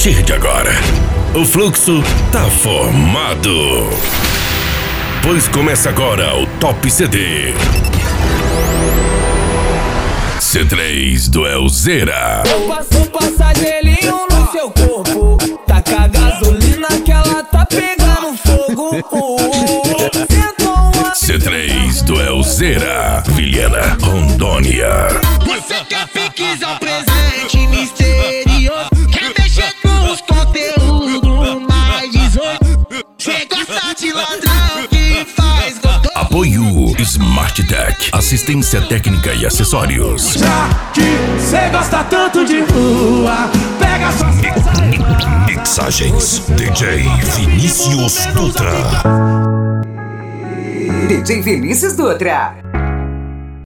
partir de agora, o fluxo tá formado. Pois começa agora o Top CD. C3 do Elzeira. Eu passo passagelinho no seu corpo. Taca a gasolina que ela tá pegando fogo. C3 do Elzeira, Vilhena, Rondônia. Você quer piques ao presente misterioso? Quer mexer com os conteúdos mais 18? Cê gosta de ladrão que faz gostoso? Apoio Smart Tech, assistência técnica e acessórios. Já que cê gosta tanto de rua, pega suas Mixagens DJ Vinícius Dutra. DJ Vinícius Dutra.